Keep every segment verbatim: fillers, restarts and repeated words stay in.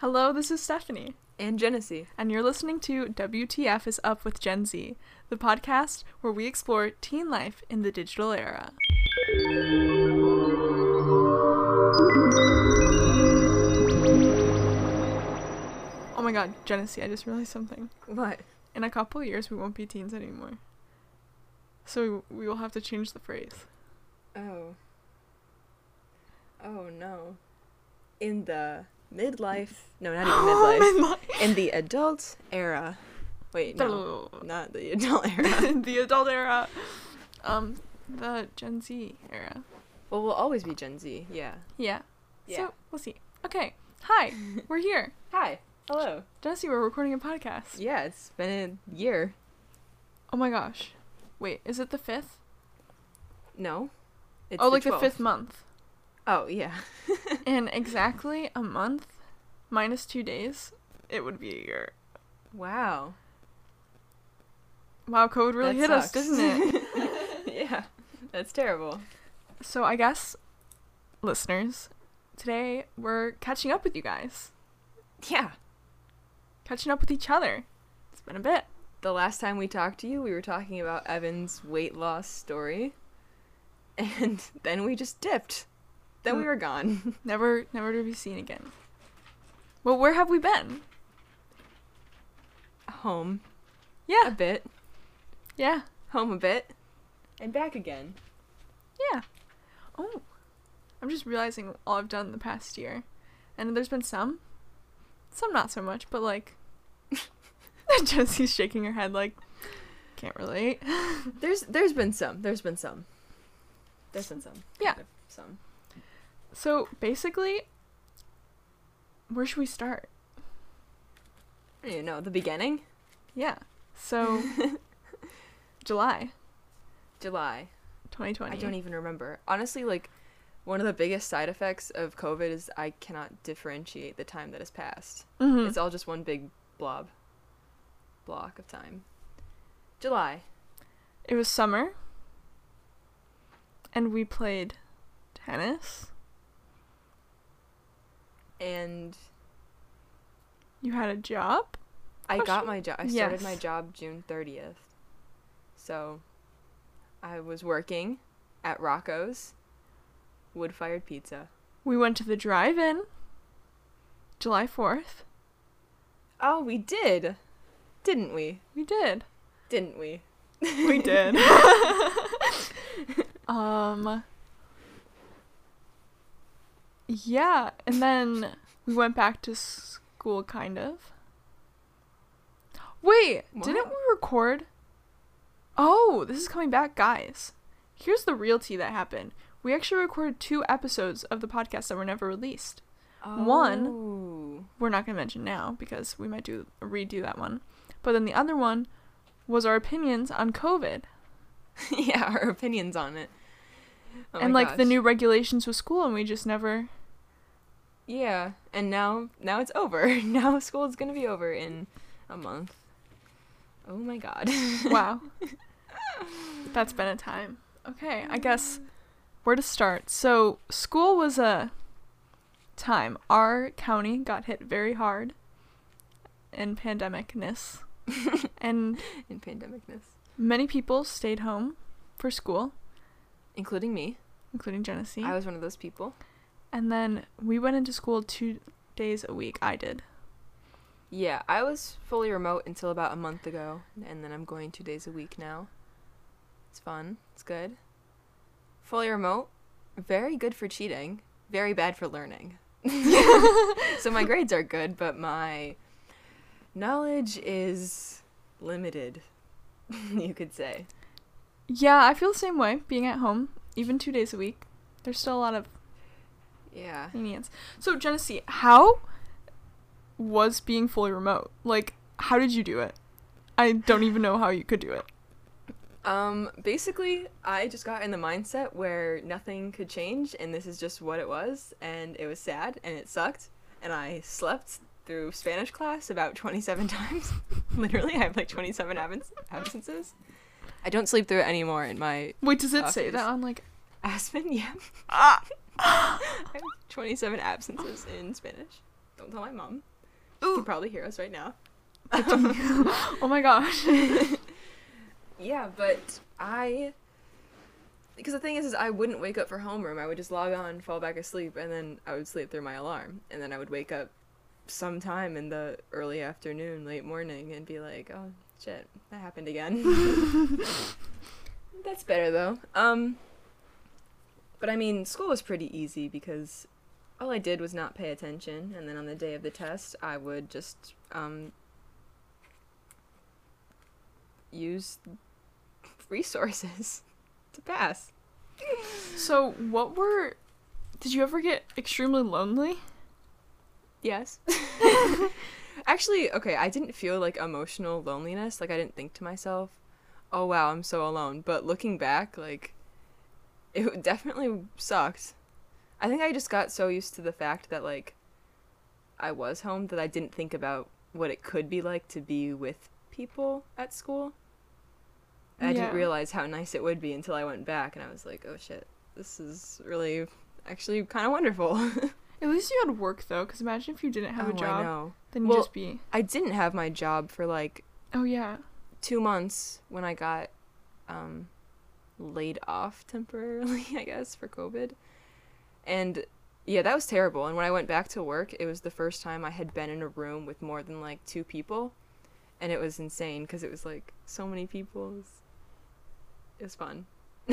Hello, this is Stephanie. And Genesee. And you're listening to W T F is Up with Gen Z, the podcast where we explore teen life in the digital era. Oh my god, Genesee, I just realized something. What? In a couple of years, we won't be teens anymore. So we, we will have to change the phrase. Oh. Oh no. In the midlife, no, not even midlife. Midlife. In the adult era. Wait, no, not the adult era. The adult era. Um, the Gen Z era. Well, we'll always be Gen Z, yeah. Yeah. Yeah. So, we'll see. Okay. Hi. We're here. Hi. Hello. Jesse, we're recording a podcast. Yeah, it's been a year. Oh my gosh. Wait, is it the fifth? No. It's oh, the like twelfth. the fifth month. Oh, yeah. In exactly a month, minus two days, it would be a year. Wow. Wow, COVID really That hit us, sucks. didn't it? Yeah, that's terrible. So I guess, listeners, today we're catching up with you guys. Yeah. Catching up with each other. It's been a bit. The last time we talked to you, we were talking about Evan's weight loss story. And then we just dipped. Then we were gone. Never, never to be seen again. Well, where have we been? Home. Yeah. A bit. Yeah. Home a bit. And back again. Yeah. Oh. I'm just realizing all I've done the past year. And there's been some. Some not so much, but like... Jesse's shaking her head like, can't relate. There's there's been some. There's been some. There's been some. Yeah. Kind of some. So, basically, where should we start? I don't even know. The beginning? Yeah. So, July July. twenty twenty. I don't even remember. Honestly, like, one of the biggest side effects of COVID is I cannot differentiate the time that has passed. Mm-hmm. It's all just one big blob. Block of time. July. It was summer. And we played tennis. And You had a job? I got Question? my job. I started Yes. my job June thirtieth. So, I was working at Rocco's Wood-Fired Pizza. We went to the drive-in. July fourth. Oh, we did. Didn't we? We did. Didn't we? We did. um... Yeah, and then we went back to school, kind of. Wait, What? didn't we record? Oh, this is coming back, guys. Here's the real tea that happened. We actually recorded two episodes of the podcast that were never released. One- Oh. We're not going to mention now because we might do redo that one. But then the other one was our opinions on COVID. Yeah, our opinions on it. Oh and my like the gosh. new regulations with school, and we just never... Yeah, and now now it's over. Now school is gonna be over in a month. Oh my god. Wow. That's been a time. Okay, I guess where to start. So school was a time. Our county got hit very hard in pandemicness. And In pandemicness. many people stayed home for school, Including me. including Genesee. I was one of those people. And then we went into school two days a week. I did. Yeah, I was fully remote until about a month ago, and then I'm going two days a week now. It's fun. It's good. Fully remote, very good for cheating, very bad for learning. So my grades are good, but my knowledge is limited, you could say. Yeah, I feel the same way, being at home, even two days a week. There's still a lot of Yeah. lenience. So, Genesee, how was being fully remote? Like, how did you do it? I don't even know how you could do it. Um, basically, I just got in the mindset where nothing could change, and this is just what it was, and it was sad, and it sucked, and I slept through Spanish class about twenty-seven times. Literally, I have like twenty-seven abs- absences. I don't sleep through it anymore in my Wait, does it say Office. that on, like... Aspen, yeah. Ah! I have twenty-seven absences in Spanish. Don't tell my mom. You can probably hear us right now. Oh my gosh. Yeah, but I... Because the thing is, is I wouldn't wake up for homeroom. I would just log on, fall back asleep, and then I would sleep through my alarm. And then I would wake up sometime in the early afternoon, late morning, and be like, oh, shit, that happened again. That's better, though. Um, but I mean, school was pretty easy because all I did was not pay attention, and then on the day of the test, I would just, um, use resources to pass. So, what were... Did you ever get extremely lonely? Yes. Actually, okay, I didn't feel, like, emotional loneliness. Like, I didn't think to myself, oh, wow, I'm so alone. But looking back, like, it definitely sucked. I think I just got so used to the fact that, like, I was home that I didn't think about what it could be like to be with people at school. I Yeah. didn't realize how nice it would be until I went back, and I was like, oh, shit, this is really actually kind of wonderful. At least you had work, though, because imagine if you didn't have oh, a job, I know. then you'd Well, just be... I didn't have my job for, like, Oh, yeah. two months when I got um, laid off temporarily, I guess, for COVID. And, yeah, that was terrible. And when I went back to work, it was the first time I had been in a room with more than, like, two people. And it was insane because it was, like, so many people. It was, it was fun.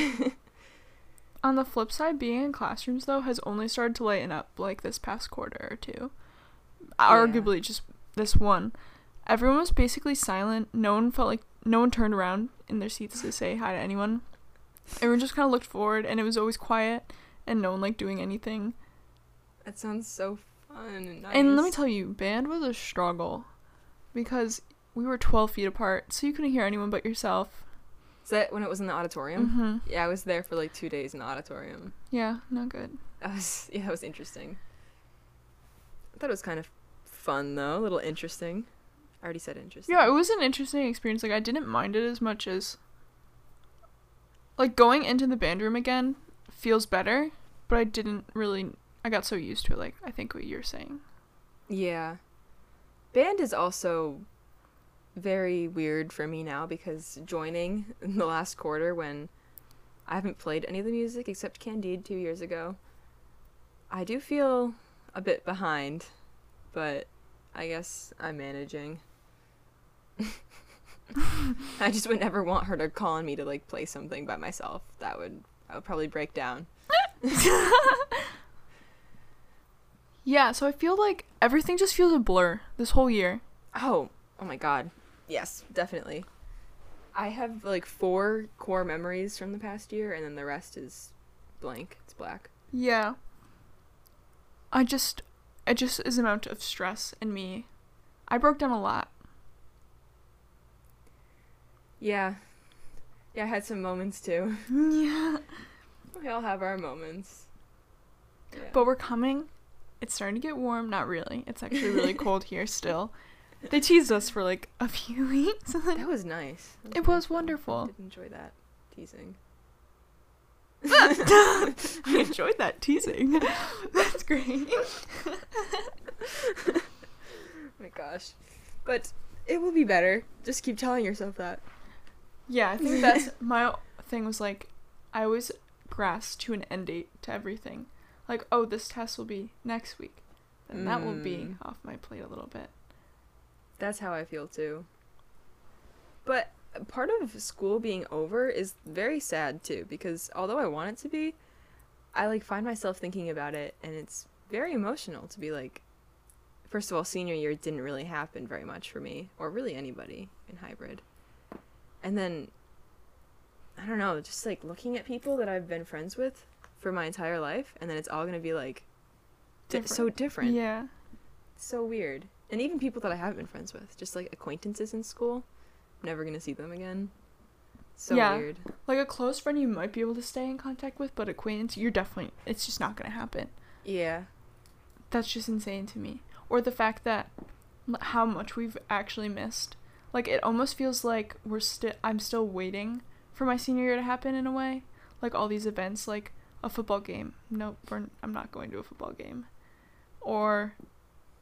On the flip side, being in classrooms, though, has only started to lighten up, like, this past quarter or two. Arguably, just this one. Everyone was basically silent. No one felt like... No one turned around in their seats to say hi to anyone. Everyone just kind of looked forward, and it was always quiet, and no one, like, doing anything. That sounds so fun and nice. And let me tell you, band was a struggle. Because we were twelve feet apart, so you couldn't hear anyone but yourself. Is that when it was in the auditorium? Mm-hmm. Yeah, I was there for like two days in the auditorium. Yeah, not good. That was, yeah, that was interesting. I thought it was kind of fun, though. A little interesting. I already said interesting. Yeah, it was an interesting experience. Like, I didn't mind it as much as... Like, going into the band room again feels better, but I didn't really... I got so used to it, like, I think what you're saying. Yeah. Band is also very weird for me now because joining in the last quarter when I haven't played any of the music except Candide two years ago, I do feel a bit behind, but I guess I'm managing. I just would never want her to call on me to like play something by myself. That would I would probably break down. Yeah, so I feel like everything just feels a blur this whole year. Oh, oh my god. Yes, definitely. I have like four core memories from the past year, and then the rest is blank. It's black. Yeah. I just... It just is an amount of stress in me. I broke down a lot. Yeah. Yeah, I had some moments too. Yeah. We all have our moments. Yeah. But we're coming. It's starting to get warm. Not really. It's actually really cold here still. They teased us for like a few weeks. That was nice. That It was wonderful. wonderful. I did enjoy that teasing. I enjoyed that teasing. That's great. Oh my gosh. But it will be better. Just keep telling yourself that. Yeah, I think that's my thing was like, I always grasp to an end date to everything. Like, oh, this test will be next week. Then that will be Mm. off my plate a little bit. That's how I feel too. But part of school being over is very sad too, because although I want it to be, I like find myself thinking about it, and it's very emotional to be like, first of all, senior year didn't really happen very much for me, or really anybody in hybrid. And then, I don't know, just like looking at people that I've been friends with for my entire life, and then it's all gonna be like, di- Different. so different. Yeah. So weird. And even people that I haven't been friends with, just like acquaintances in school, never gonna see them again. So Yeah. weird. Like a close friend you might be able to stay in contact with, but acquaintance, you're definitely, it's just not going to happen. Yeah. That's just insane to me. Or the fact that l- how much we've actually missed. Like, it almost feels like we're still, I'm still waiting for my senior year to happen in a way. Like, all these events, like a football game. Nope, we're, I'm not going to a football game. Or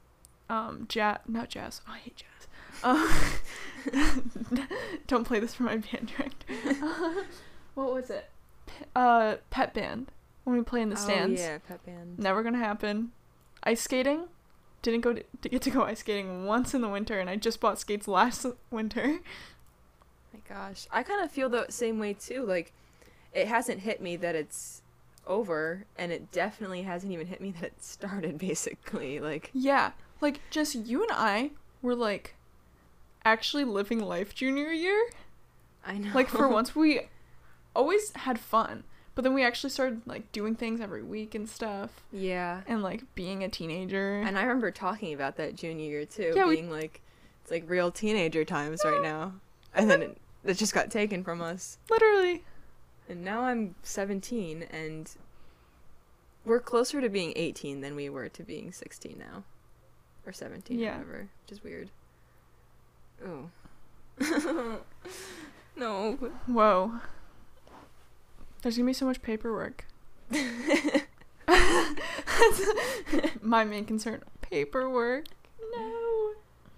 um jazz, not jazz. Oh, I hate jazz. Um, don't play this for my band director. Uh, what was it? P- uh, pep band. When we play in the stands. Oh yeah, pep band. Never gonna happen. Ice skating. Didn't go to, to get to go ice skating once in the winter, and I just bought skates last winter. My gosh, I kind of feel the same way too. Like, it hasn't hit me that it's over, and it definitely hasn't even hit me that it started. Basically, like. Yeah, like just you and I were like, actually living life junior year. I know. Like for once, we always had fun. But then we actually started, like, doing things every week and stuff. Yeah. And, like, being a teenager. And I remember talking about that junior year, too. Yeah, being, we... like, it's, like, real teenager times right now. And then it, it just got taken from us. Literally. And now I'm seventeen, and we're closer to being eighteen than we were to being sixteen now. Or seventeen, yeah. or whatever. Which is weird. Oh. No. Whoa. There's gonna be so much paperwork. My main concern. Paperwork. No. Oh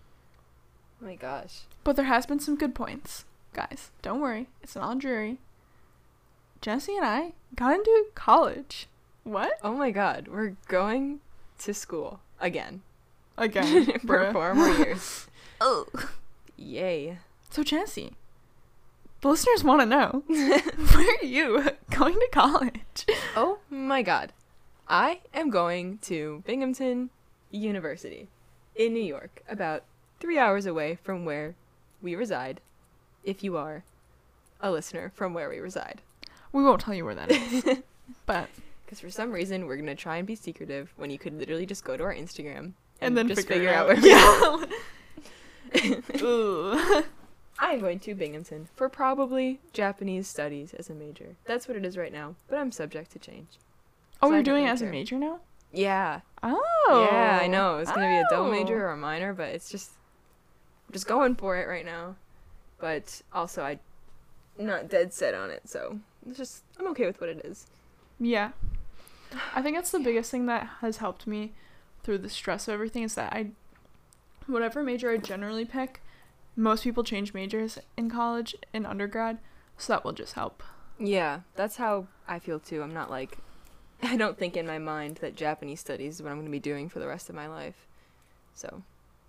my gosh. But there has been some good points. Guys, don't worry. It's not all dreary. Jesse and I got into college. What? Oh my god. We're going to school. Again. Again. For four more years. Oh. Yay. So, Jesse, the listeners want to know, where are you going to college? Oh my god. I am going to Binghamton University in New York, about three hours away from where we reside, if you are a listener from where we reside. We won't tell you where that is, but... Because for some reason, we're going to try and be secretive when you could literally just go to our Instagram and, and then just figure, figure out, out where yeah. Ooh. I'm going to Binghamton for probably Japanese studies as a major. That's what it is right now, but I'm subject to change. Oh, So you're I don't doing it really as a care. major now? Yeah. Oh. Yeah, I know. It's going to be a double Oh. major or a minor, but it's just... I'm just going for it right now. But also, I'm not dead set on it, so... It's just... I'm okay with what it is. Yeah. I think that's the biggest thing that has helped me through the stress of everything is that I... Whatever major I generally pick, most people change majors in college, in undergrad, so that will just help. Yeah, that's how I feel too. I'm not like... I don't think in my mind that Japanese studies is what I'm going to be doing for the rest of my life. So...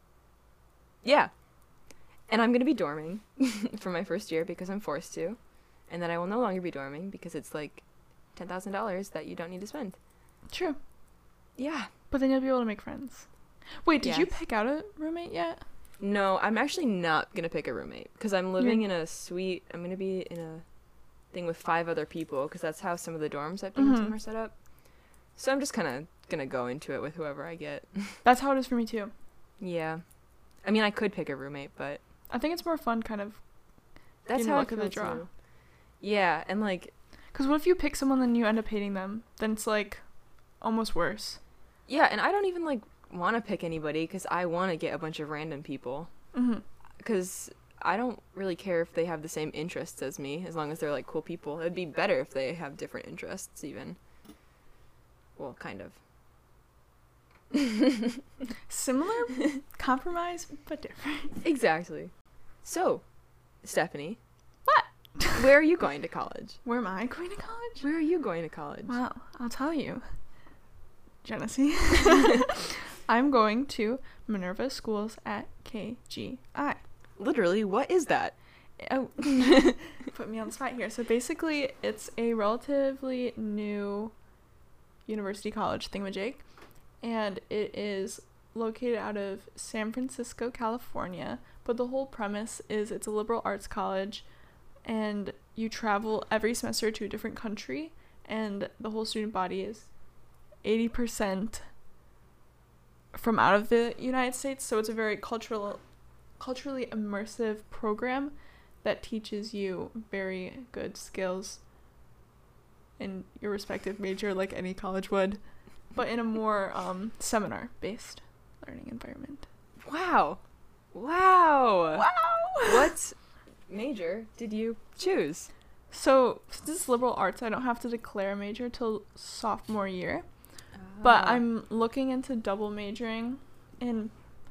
Yeah. And I'm going to be dorming for my first year because I'm forced to. And then I will no longer be dorming because it's like ten thousand dollars that you don't need to spend. True. Yeah. But then you'll be able to make friends. Wait, did you Yes. pick out a roommate yet? No, I'm actually not going to pick a roommate because I'm living in a suite. I'm going to be in a thing with five other people because that's how some of the dorms at Binghamton Mhm. are set up. So I'm just kind of going to go into it with whoever I get. That's how it is for me too. Yeah. I mean, I could pick a roommate, but I think it's more fun kind of that's getting how luck I of feel the draw. too. Yeah, and like, Because what if you pick someone and you end up hating them? Then it's like almost worse. yeah, and I don't even like want to pick anybody because I want to get a bunch of random people Mm-hmm. because I don't really care if they have the same interests as me as long as they're like cool people. It'd be better if they have different interests even. Well, kind of. Similar, compromise, but different. Exactly. So, Stephanie. What? Where are you going to college? Where am I going to college? Where are you going to college? Wow, I'll tell you. Genesee. I'm going to Minerva Schools at K G I. Literally, what is that? Oh, put me on the spot here. So basically, it's a relatively new university college thingamajig, and it is located out of San Francisco, California. But the whole premise is it's a liberal arts college, and you travel every semester to a different country, and the whole student body is eighty percent from out of the United States. So it's a very cultural, culturally immersive program that teaches you very good skills in your respective major, like any college would, but in a more um, seminar-based learning environment. Wow. Wow. Wow! What major did you choose? So, since it's liberal arts, I don't have to declare a major till sophomore year, but Ah. I'm looking into double majoring in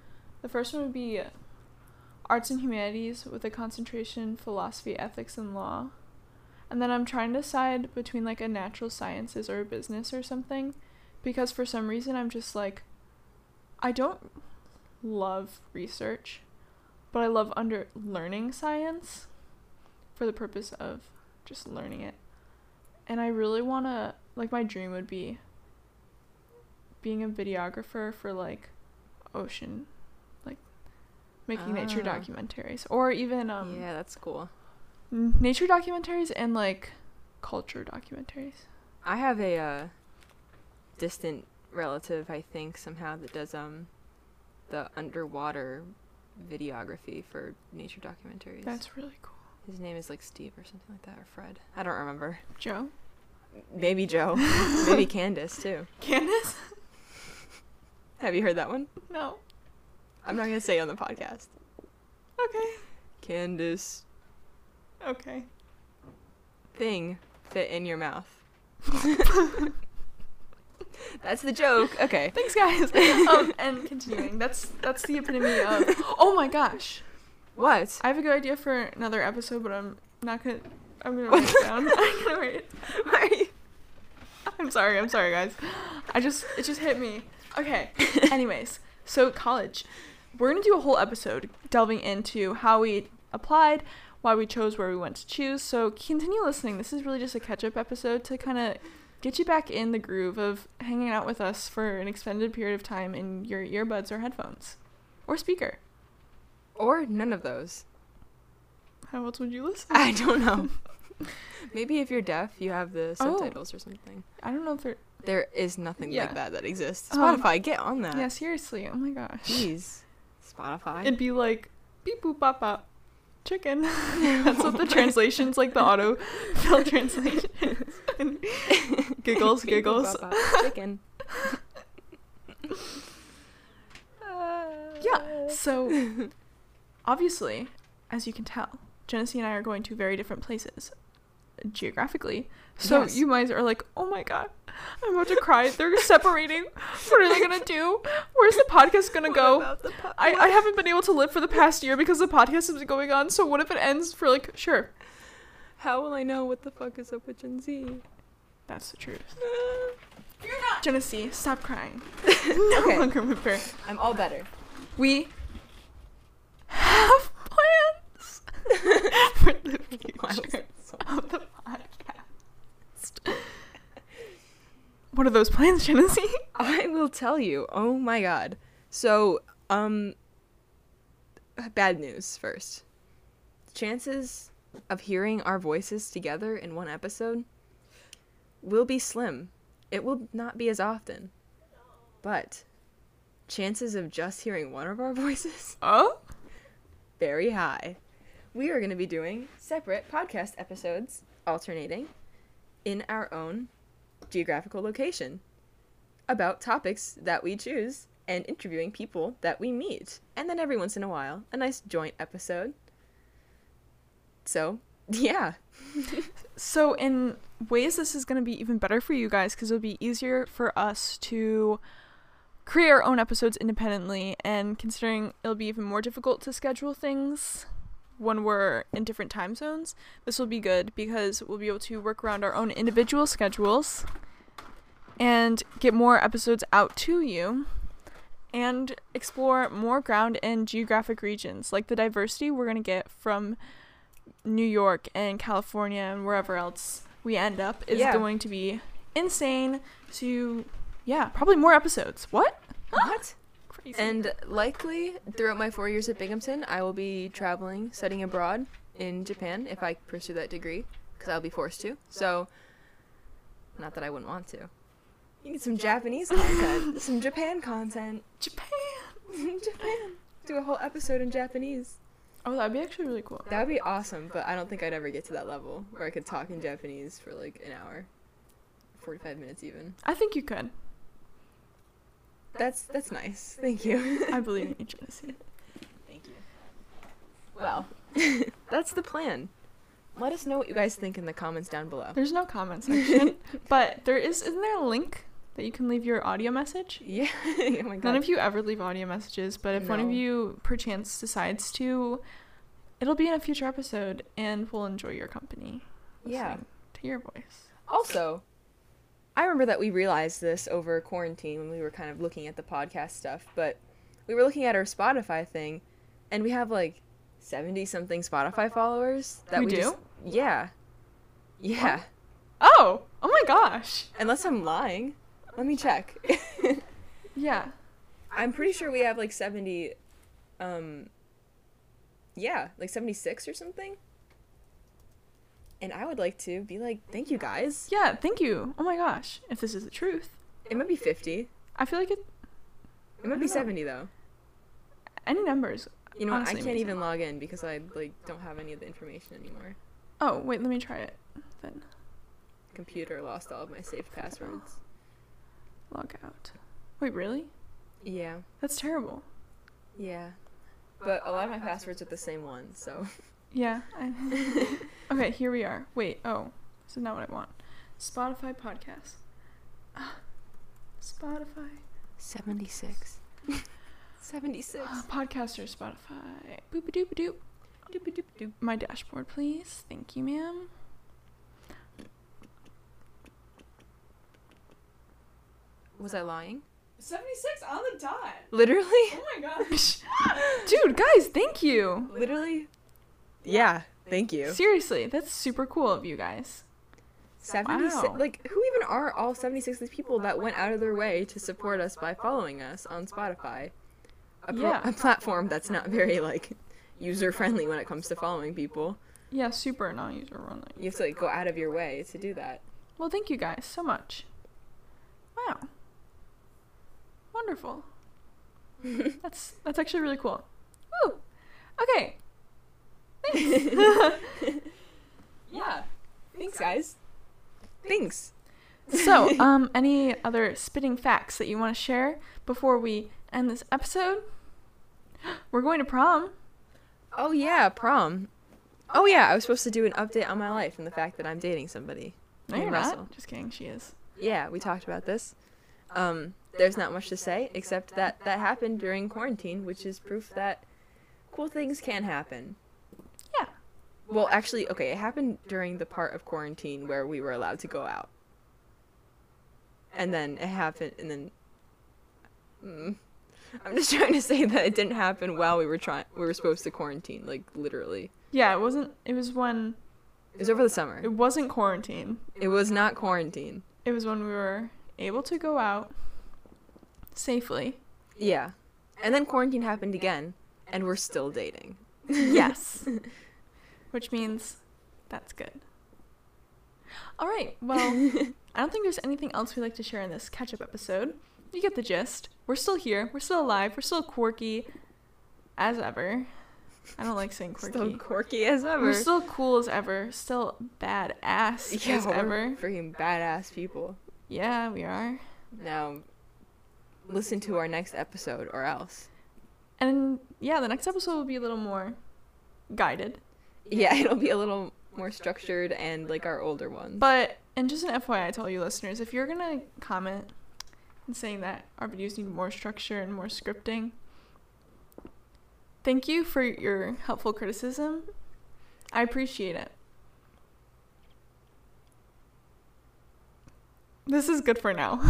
The first one would be arts and humanities with a concentration philosophy, ethics, and law. And then I'm trying to decide between like a natural sciences or a business or something, because for some reason I'm just like, I don't love research, but I love under learning science for the purpose of just learning it. And I really want to, like, my dream would be being a videographer for like ocean, like making nature Ah. documentaries, or even um Yeah, that's cool. n- nature documentaries and like culture documentaries. I have a uh, distant relative, I think, somehow that does um the underwater videography for nature documentaries. That's really cool. His name is like Steve or something like that, or Fred. I don't remember. Joe? Maybe Joe. Maybe Candace too. Candace? Have you heard that one? No. I'm not gonna say it on the podcast. Okay. Candace Okay. thing fit in your mouth. That's the joke. Okay. Thanks, guys. um, and continuing. That's that's the epitome of. Oh my gosh. What? I have a good idea for another episode, but I'm not gonna. I'm gonna write it down. I'm gonna write it. Why are you- I'm sorry. I'm sorry, guys. I just it just hit me. Okay. Anyways, so college. We're gonna do a whole episode delving into how we applied, why we chose where we went to choose. So continue listening. This is really just a catch-up episode to kind of get you back in the groove of hanging out with us for an extended period of time in your earbuds or headphones or speaker. Or none of those. How else would you listen? I don't know. Maybe if you're deaf, you have the Oh. subtitles or something. I don't know if they're. There is nothing Yeah. like that that exists. Um, Spotify, get on that. Yeah, seriously. Oh my gosh. Jeez. Spotify. It'd be like beep boop bop bop. Chicken. That's what the translation's like, the auto fill translation. Giggles, Beep, boop, giggles. bop, bop, Chicken. Yeah, so obviously, as you can tell, Genesee and I are going to very different places geographically. So Yes. you guys are like, oh my god, I'm about to cry. They're separating. What are they gonna do? Where's the podcast gonna What go? about the po- I, I haven't been able to live for the past year because the podcast has been going on. So what if it ends for like, sure. How will I know what the fuck is up with Gen Z? That's the truth. You're not. Genesee, stop crying. No Okay. longer with her. I'm all better. We have plans for the Why was future that so- of the podcast. What are those plans, Genesee? I will tell you. Oh my god. So, um, bad news first. Chances of hearing our voices together in one episode will be slim. It will not be as often. But chances of just hearing one of our voices, Oh? very high. We are going to be doing separate podcast episodes, alternating, in our own geographical location, about topics that we choose and interviewing people that we meet. And then every once in a while, a nice joint episode. So, yeah. So in ways this is going to be even better for you guys because it'll be easier for us to create our own episodes independently, and considering it'll be even more difficult to schedule things when we're in different time zones, this will be good because we'll be able to work around our own individual schedules and get more episodes out to you and explore more ground and geographic regions. Like the diversity we're going to get from New York and California and wherever else we end up is Yeah. going to be insane. So yeah, probably more episodes. What? What? Crazy. And likely, throughout my four years at Binghamton, I will be traveling, studying abroad in Japan if I pursue that degree, because I'll be forced to. So, not that I wouldn't want to. You get some Japanese content, some Japan content. Japan. Japan. Do a whole episode in Japanese. Oh, that'd be actually really cool. That would be awesome, but I don't think I'd ever get to that level where I could talk in Japanese for like an hour, forty-five minutes even. I think you could. That's that's nice. Thank you. I believe in you, Genesee. Thank you. Well, that's the plan. Let us know what you guys think in the comments down below. There's no comment section, but there is. Isn't there a link that you can leave your audio message. Yeah. Oh my god. None of you ever leave audio messages, but if no. one of you perchance decides to, it'll be in a future episode, and we'll enjoy your company. Yeah. To your voice. Also, I remember that we realized this over quarantine when we were kind of looking at the podcast stuff, but we were looking at our Spotify thing, and we have like seventy something Spotify followers. That we, we do? Just, yeah. Yeah. What? Oh! Oh my gosh! Unless I'm lying. Let me check. Yeah. I'm pretty sure we have like seventy, um, yeah, like seventy-six or something. And I would like to be like, thank you guys. Yeah, thank you. Oh my gosh. If this is the truth. It might be fifty. I feel like it... It might be seventy though. Any numbers. You know what? I can't even log in because I like don't have any of the information anymore. Oh, wait, let me try it then. Computer lost all of my saved passwords. Log out. Wait, really? Yeah. That's terrible. Yeah. But a lot of my passwords are the same one, so... Yeah. I... Okay, here we are. Wait, oh. This is not what I want. Spotify podcast. Ah, Spotify. seventy-six. seventy-six. Uh, podcaster Spotify. Boop-a-doop-a-doop. Doop-a-doop-a-doop. My dashboard, please. Thank you, ma'am. Was I lying? seventy-six on the dot. Literally? Oh my gosh. Dude, guys, thank you. Literally? Yeah, thank you. Seriously, that's super cool of you guys. seventy-six. Wow. Like, who even are all seventy-six of these people that went out of their way to support us by following us on Spotify? A, pro- Yeah. a platform that's not very, like, user-friendly when it comes to following people. Yeah, super non-user friendly. You have to, like, go out of your way to do that. Well, thank you guys so much. Wow. Wonderful. that's that's actually really cool. Woo! Okay. Thanks. Yeah. Thanks, guys. Thanks. So, um, any other spitting facts that you want to share before we end this episode? We're going to prom. Oh, yeah, prom. Oh, yeah, I was supposed to do an update on my life and the fact that I'm dating somebody. No, named you're Russell. not. Just kidding, she is. Yeah, we talked about this. Um, there's not much to say except that that happened during quarantine, which is proof that cool things can happen. Yeah. Well, actually, okay, it happened during the part of quarantine where we were allowed to go out. And then it happened, and then... Mm, I'm just trying to say that it didn't happen while we were trying. We were supposed to quarantine, like, literally. Yeah, it wasn't, it was when... It was over the summer. It wasn't quarantine. It was not quarantine. It was when we were able to go out safely. Yeah. And then quarantine happened again, and we're still dating. Yes. Which means that's good. All right. Well, I don't think there's anything else we'd like to share in this catch-up episode. You get the gist. We're still here. We're still alive. We're still quirky as ever. I don't like saying quirky. Still quirky as ever. We're still cool as ever. Still badass yeah, as we're ever. Freaking badass people. Yeah, we are. Now, listen to our next episode or else. And yeah, the next episode will be a little more guided. Yeah, it'll be a little more structured and like our older ones. But, and just an F Y I to all you listeners, if you're going to comment and saying that our videos need more structure and more scripting, thank you for your helpful criticism. I appreciate it. This is good for now.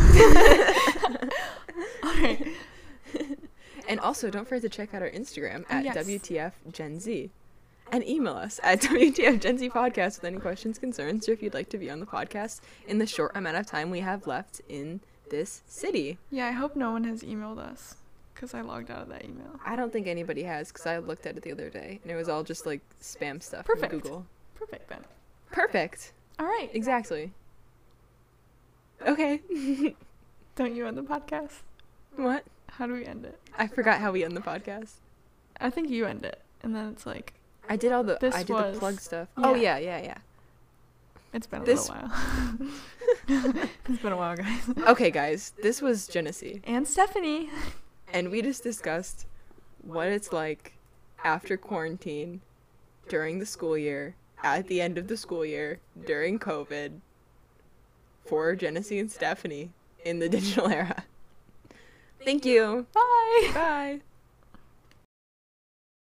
All right. And also, don't forget to check out our Instagram at yes. W T F Gen Z. And email us at W T F Gen Z Podcast with any questions, concerns, or if you'd like to be on the podcast in the short amount of time we have left in this city. Yeah, I hope no one has emailed us because I logged out of that email. I don't think anybody has because I looked at it the other day and it was all just like spam stuff Perfect. from Google. Perfect then. Perfect. All right. Exactly. Okay. Don't you end the podcast? What? How do we end it? I forgot how we end the podcast. I think you end it, and then it's like... I did all the This I did was- the plug stuff. yeah. Oh yeah, yeah, yeah. It's been a This- little while. It's been a while, guys. Okay, guys, this was Genesee, And Stephanie. and we just discussed what it's like after quarantine, during the school year, at the end of the school year, during COVID, for Genesee and Stephanie in the digital era. Thank you. Bye. Bye.